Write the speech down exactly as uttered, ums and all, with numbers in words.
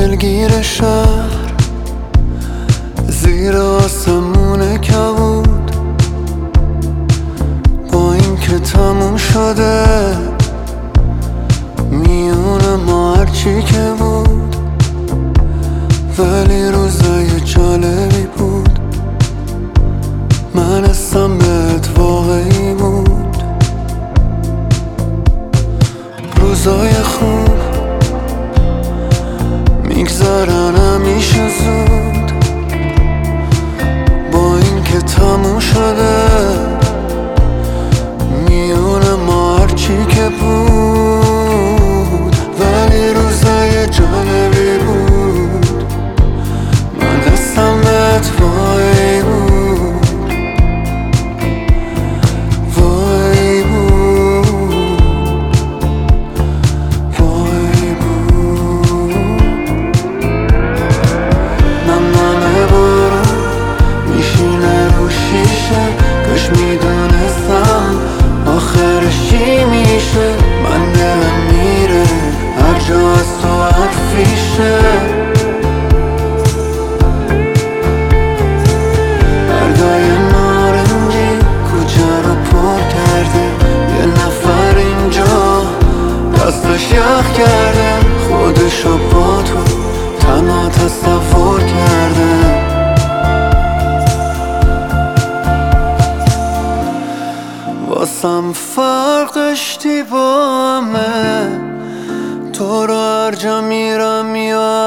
دلگیر شهر زیر آسمون کبود، با این که تموم شده میون ما هرچی که بود، ولی روزای جالبی بود. من حسم بهت واقعی بود. روزای خوب میگذرن همیشه زود، با این که تموم شده میون ما هرچی که بود، ولی روزای جالبی بود. من دستم بهت وای بود، وای بود، وای بود. نم نمه بارون میشینه رو شیشه، کاش میدونستم آخرش چی میشه. من دلم میره هر جا از تو حرفیشه، بردای نارنجی کوچه رو پر کرده، یه نفر اینجا دستش یخ کرده، خودشو با تو تنها تصور کرده. واسم فرقش با همه، تو رو هر جا میرم یا